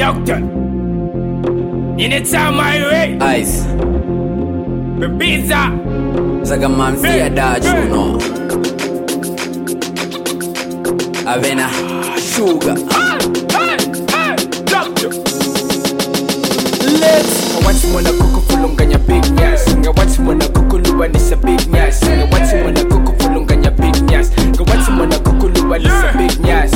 doctor. Anytime my way. Ice. The pizza. Zagaman fear dodge, you know. Avena sugar. Doctor. Let's. What's mwana kuku fulunganya big nyas. What's mwana kuku luwanisa big nyas. What's mwana kuku fulunganya big nyas. What's mwana kuku luwanisa big nyas.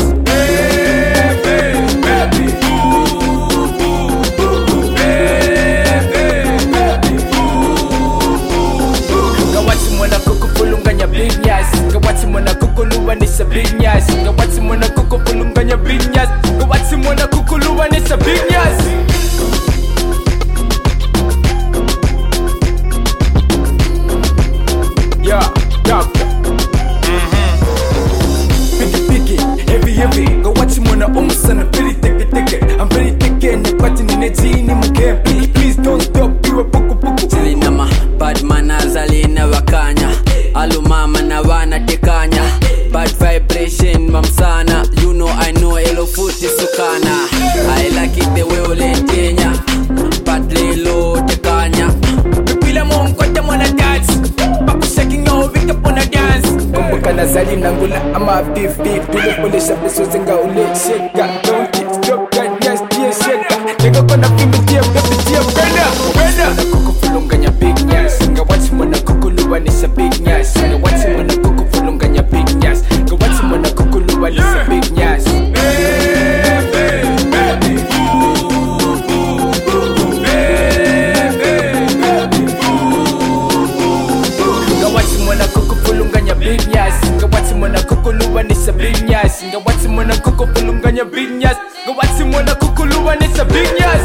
Mwana kuku fulunganya big nyas. What's mwana kuku luwanisa big nyas. What's mwana kuku fulunganya big nyas. What's mwana kuku luwanisa big nyas. Doctor. Biggie, heavy. Go watch him on a sana very take. I'm very taken. The party in the gene in my camp. Please don't stop. You a puku. Selina ma bad manners alina wakanya. Alu mama na wana tekanya. Bad vibration mamsana. You know I know elo futi sukana. I like it the way ole Kenya. Bad lelo tekanya. Pila mom kwa mwana dance. Shaking your wake up on a dance. Kumbuka na zali nangula ama beef. Tule pole shape so zinga ule sheka. Don't it stop that yes dear sheka. Nigga kona kimi tia baby tia brenda. Mwana kuku fulunganya big nyas. Nga watch mwana kuku luwanisa big nyas. Nga watch mwana kuku fulunganya big nyas. Nga watch mwana kuku luwanisa big nyas. Mwana kuku fulunganya big nyas. Ngawatsi mwana kuku luwanisa big nyas. Ngawatsi mwana kuku fulunganya big nyas. Ngawatsi mwana kuku luwanisa big nyas.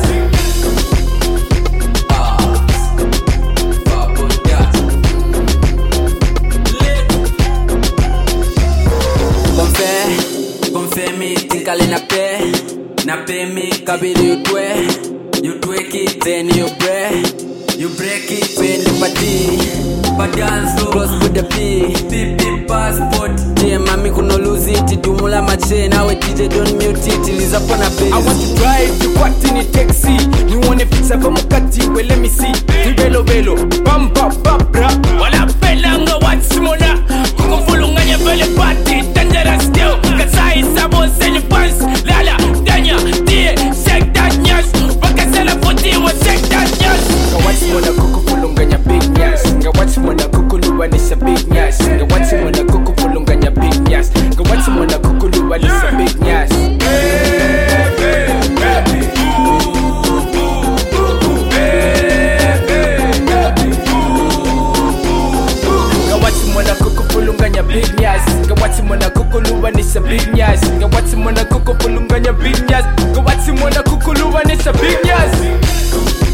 Confirme tinkale na pe mi kabili you twerk it then you break it when the party dance floor cross with the P passport yeah mami kuno lose it dumula mache nawe DJ don't mute it liza pona bass I want to drive to what in a taxi. You want to fix up a mukati, well let me see. Velo bam bra. Wala pelanga what's mona. Kuku fulunganya vele party dangerous still. Kasai sabo seni pants lala danya die shake that nyas. Wakasela futi wa shake that nyas. What's mona kuku fulunganya big nyas. What's mona kuku luwanisa big nyas. What's mona kuku fulunganya big nyas. What's mona kuku luwanisa big nyas. Mwana kuku fulunganya big nyas. Ngawatsi mwana kuku luwanisa big nyas. Ngawatsi mwana kuku fulunganya big nyas. Ngawatsi mwana kuku luwanisa big nyas.